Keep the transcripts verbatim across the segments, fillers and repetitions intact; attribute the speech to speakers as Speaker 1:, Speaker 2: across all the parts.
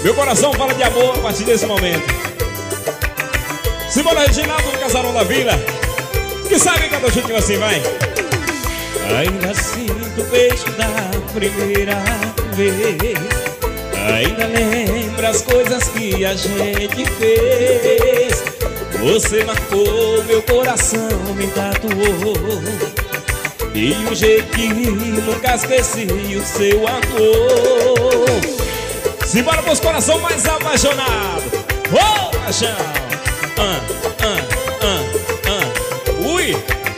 Speaker 1: Meu coração fala de amor a partir desse momento. Simbora, Reginaldo do Casarão da Vila, que sabe cada juntinho assim, vai. Ainda sinto o beijo da primeira vez. Ainda lembro as coisas que a gente fez. Você marcou meu coração, me tatuou. E um jeito que nunca esqueci o seu amor. Simbora pros coração mais apaixonado. Ô, oh, paixão. Ah, ah, ah, ah. Ui.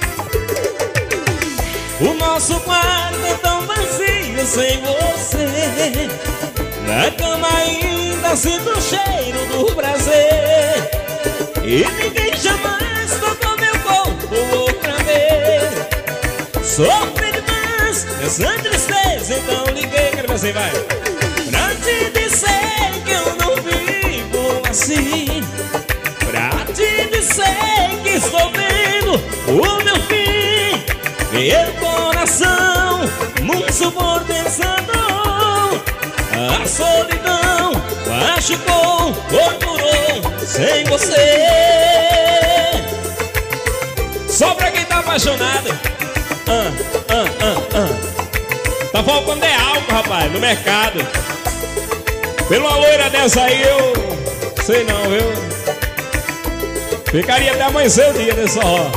Speaker 1: O nosso quarto é tão vazio sem você. Na cama ainda sinto o cheiro do prazer. E ninguém jamais tocou meu corpo outra vez. Sofri demais essa tristeza, então liguei. Quero você, vai. Pra te dizer que eu não vivo assim. Pra te dizer que estou vendo o meu fim. Meu coração num suor pensando. A solidão machucou, torturou sem você. Só pra quem tá apaixonado. Ah, ah, ah, ah. Tá faltando é álcool, rapaz, no mercado. Pela loira dessa aí eu sei não, viu? Ficaria até amanhecer o dia dessa hora.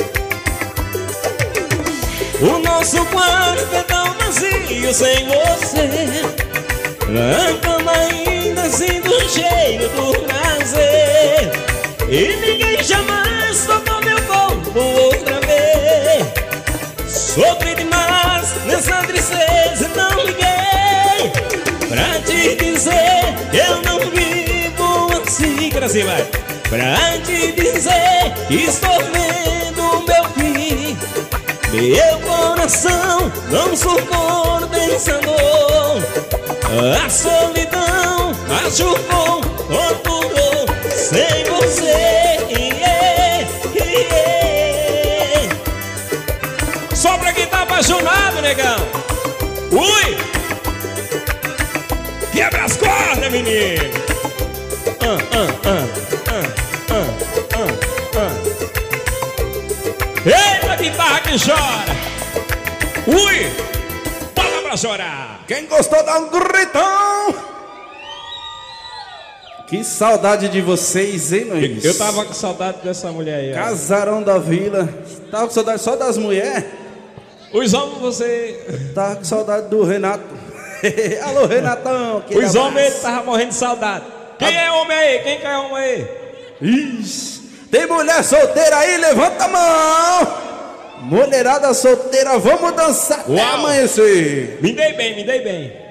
Speaker 1: O nosso quarto é tão vazio sem você. Na cama ainda sinto o cheiro do prazer. E ninguém jamais tocou meu corpo outra vez. Sofri demais nessa tristeza, então liguei pra te dizer que eu não vivo assim. Assim vai. Pra te dizer que estou vendo o meu fim. Meu coração não suportando. A solidão machucou, torturou sem você. Yeah, yeah. Só pra quem tá apaixonado, negão. Ui! Quebra as cordas, menino. Ah, ah, ah, ah, ah, ah, ah. Eita, guitarra que chora. Ui! Bota pra chorar.
Speaker 2: Quem gostou, dá um gritão. Que saudade de vocês, hein, Luiz?
Speaker 1: Eu tava com saudade dessa mulher aí.
Speaker 2: Casarão da Vila. Tava com saudade só das mulheres?
Speaker 1: Os homens, você...
Speaker 2: Tava com saudade do Renato. Alô, Renatão.
Speaker 1: Os homens estavam morrendo de saudade. Quem é homem aí? Quem que é homem aí?
Speaker 2: Ixi. Tem mulher solteira aí? Levanta a mão. Mulherada solteira, vamos dançar até amanhecer.
Speaker 1: Me dei bem, me dei bem.